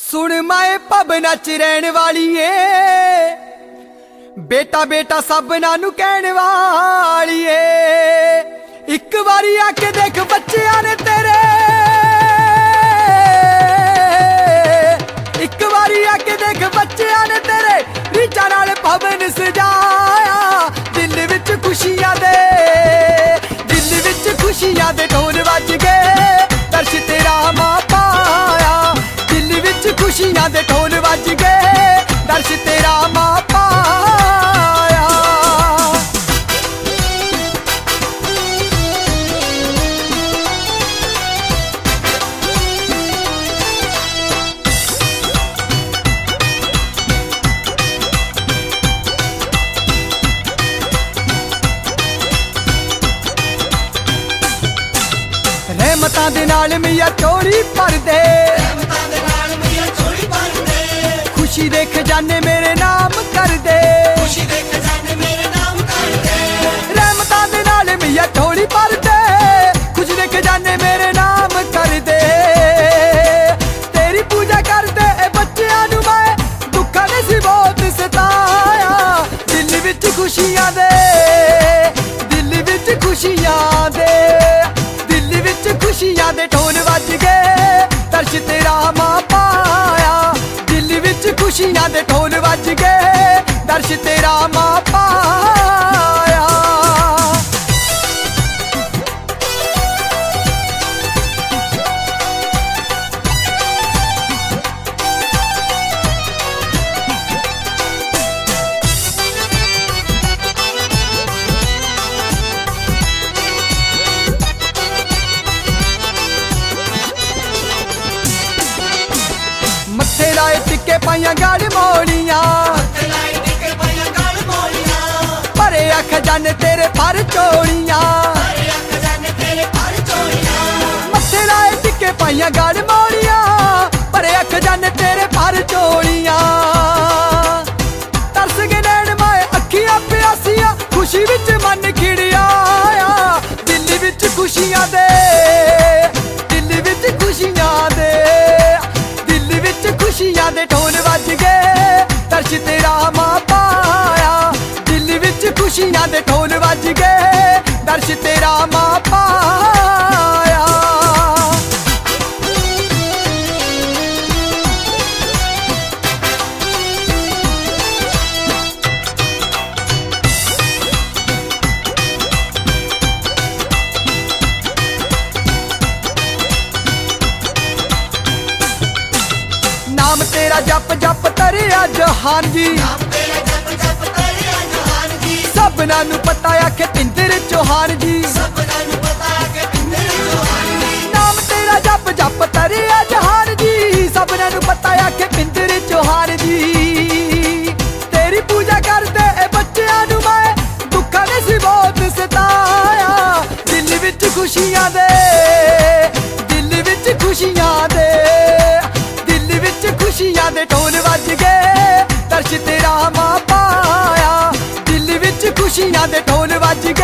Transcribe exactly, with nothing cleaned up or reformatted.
सुन माए भवना च रहन वाली ए, बेटा बेटा सबना नू कहण वाली ए। इक बारी आके देख बच्चियां ने तेरे, इक बारी आके देख बच्चियां ने तेरे रीझां नाल भवन सजाया। दिल विच खुशियां दे, दिल विच खुशियां दे ढोल वज गए, दर्श तेरा मां पाया। दिल विच खुशियां दे ढोल वज गए, दर्श तेरा मां पाया। रहमतां दे नाल मियां चोरी भर दे, खुशी दे खजाने मेरे नाम कर दे, खुशी दे खजाने मेरे नाम कर दे। रहमतां दे नाल मियां चोरी भर दे, खुशी दे खजाने मेरे नाम कर दे। तेरी पूजा कर दे ए बच्चियां नू मैं, दुखां ने सी बहुत सताया। दिल विच खुशियां दे, दिल विच खुशियां दे, दिल विच खुशियां दे ढोल वज गए, दर्श तेरा मां पाया। दिल विच खुशियां दे ढोल वज गए, दर्श तेरा मां पाया। मत्थे लाए टिक्के पाइयां गल मोड़ियां, भरे खजाने तेरे पर चोड़ियां। मत्थे लाए टिक्के पाइयां गल मोड़ियां, भरे खजाने तेरे पर चोड़ियां। तरस गए नैन माए अखियां प्यासियां, खुशी विच मन खिड़िया। दिल विच खुशियां दे, दिल विच खुशियां दे, दिल विच खुशियां दे ढोल वज गए, दर्श तेरा मां पाया। दिल विच खुशियां दे ढोल वज गए, दर्श तेरा मां पाया। नाम तेरा जप जप तरिया जहान जी, सबना नू पता आखे पिंदर चौहान जी। नाम तेरा जप जप तरिया जहान जी, सबना नू पता आखे पिंदर चौहान जी। तेरी पूजा कर दे ए बच्चियां नू मैं, दुखां ने सी बहुत सताया। दिल विच खुशियां दे, दिल विच खुशियां दे, दिल विच खुशियां दे ढोल वज गए, दर्श तेरा मां पाया। दिल विच खुशियां दे ढोल वज